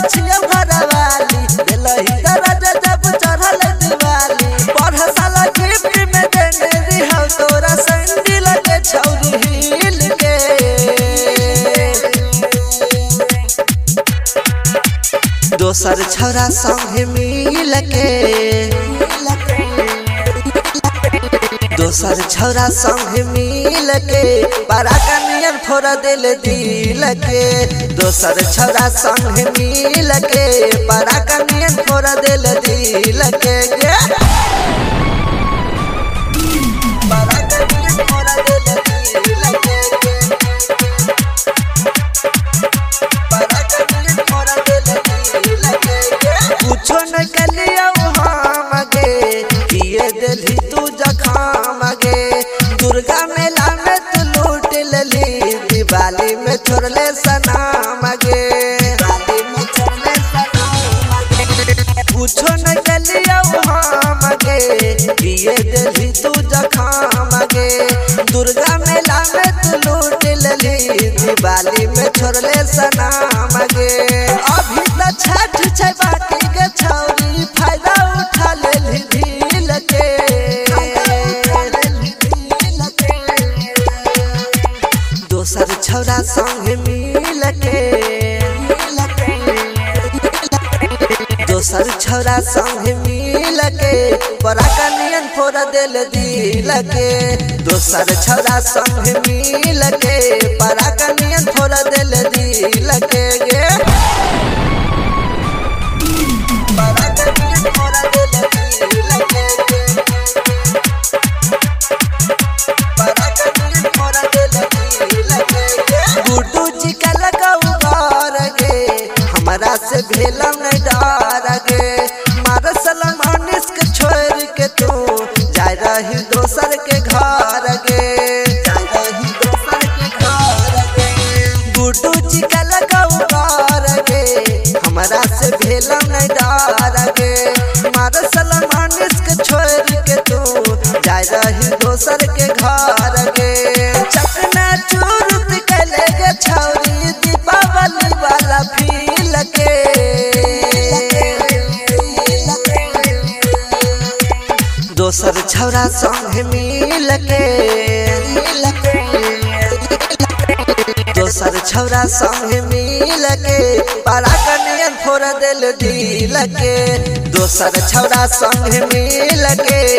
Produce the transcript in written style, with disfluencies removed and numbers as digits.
छिया भरवाली दिलही दर्द जब चढ़ल दिवाली पढ़ साला गिफ्ट में देने रिहौ तोरा सैंडल के छौरी हिल के दोसर छौरा संगे मिल के दोसर छौरा संगे मिल के बड़ा कनियन फोड़ दिल दिल के दोसर छौरा संगे मिल के बड़ा कनियन फोड़ दिल दिल के बड़ा कनियन फोड़ दिल दिल के बड़ा कनियन फोड़ दिल दिल के कुछो न कलियो हम गे किए दिलही तू जखाम गे दुर्गा मेला में तू लूट लेली दिवाली में छोड़ले सनाम गे कुछो न कलियो हम गे किए दिलही तू जखाम गे दुर्गा मेला में तू लूट लेली दिवाली में छोड़ले सनाम गे अभी त छठ छै बाकी के छौरी फायदा उठा लेली ढील के दोसर छौरा संगे मिल के दोसर छौरा संगे मिल के बड़ा कनियन फोड़ दिल दिल के दोसर छौरा संगे मिल के बड़ा कनियन फोड़ दिल दिल के गे बड़ा कनियन फोड़ दिल दिल के बड़ा कनियन फोड़ दिल दिल के गुड्डू जी का लगाऊ घर गे हमरा से भेलम नहीं डर गे मार सलमान इसके छोड़ के तू जाय रही दोसर के घर गे जाय रही दोसर के घर गे गुड्डू जी का लगाऊ घर गे हमरा से भेलम नहीं डर गे मार सलमान इसके छोड़ के तू जाय रही दोसर के घर गे चकना चूर कैले गे छौरी दीपावली वाला फील के दोसर छौरा संगे मिल के दोसर छौरा संगे मिल के बड़ा कनियन फोड़ दिल दिल के दोसर छौरा संगे मिल के